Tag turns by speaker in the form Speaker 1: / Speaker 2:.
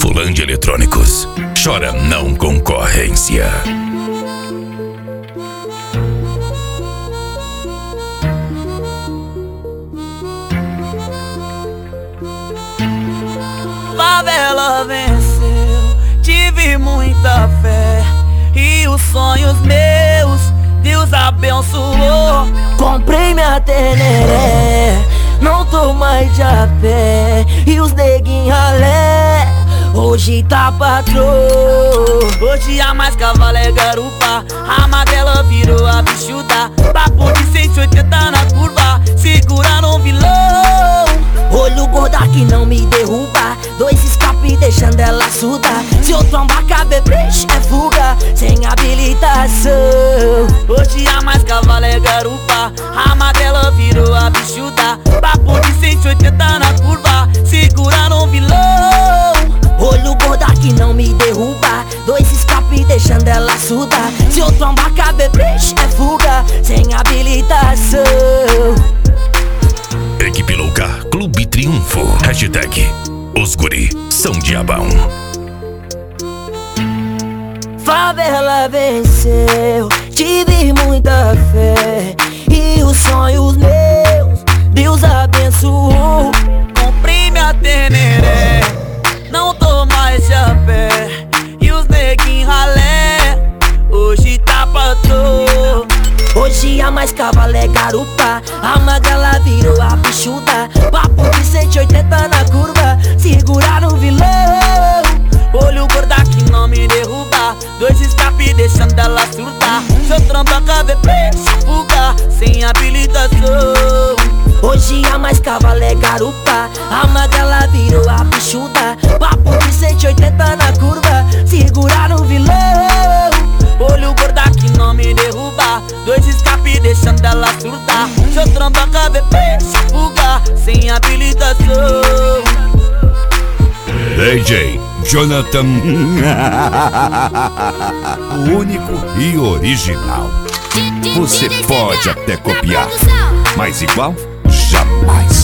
Speaker 1: Fulândia Eletrônicos. Chora não concorrência.
Speaker 2: Favela venceu, tive muita fé e os sonhos meus Deus abençoou. Comprei minha Teneré, não tô mais de a pé e os neguinhos ralé hoje tá patrô. Hoje a mais cavalo é garupa, a magrela virou a bichuda. Papo de 180 na curva, segurando um vilão. Olho gorda que não me derruba, dois escape deixando ela surda. Se eu trombar com a bebê é fuga, sem habilitação. Hoje a mais cavalo é garupa, a magrela virou a bichuda. Papo de 180 na curva, segurando um vilão. Olho gorda que não me derruba, dois escape deixando ela surda. Se eu trombar com a bebê é fuga, sem habilitação.
Speaker 1: Equipe Louca, Clube Triunfo. Hashtag Os Guri são diabão.
Speaker 2: Favela venceu, tive muita fé e os sonhos meus Deus abençoou. Comprei minha Teneré, não tô mais de a pé e os neguinhos ralé hoje tá patrô. Hoje a mais cavalo é garupa, a magrela virou a bichuda. Papo de 180 na curva, segurar o vilão. Olho gorda que não me derruba, dois escape deixando ela surtar. Se eu trombar com a bebê, fuga, sem habilitação. Hoje a mais cavalo é garupa, a magrela virou a bichuda. Papo de 180 na curva, segurar o vilão. Olho gorda que não me derruba, dois escape deixando ela surtar. Se eu trombar com a bebê, fuga, sem habilitação.
Speaker 1: DJ Jonathan,
Speaker 3: o único e original. Você pode até copiar, mas igual, jamais.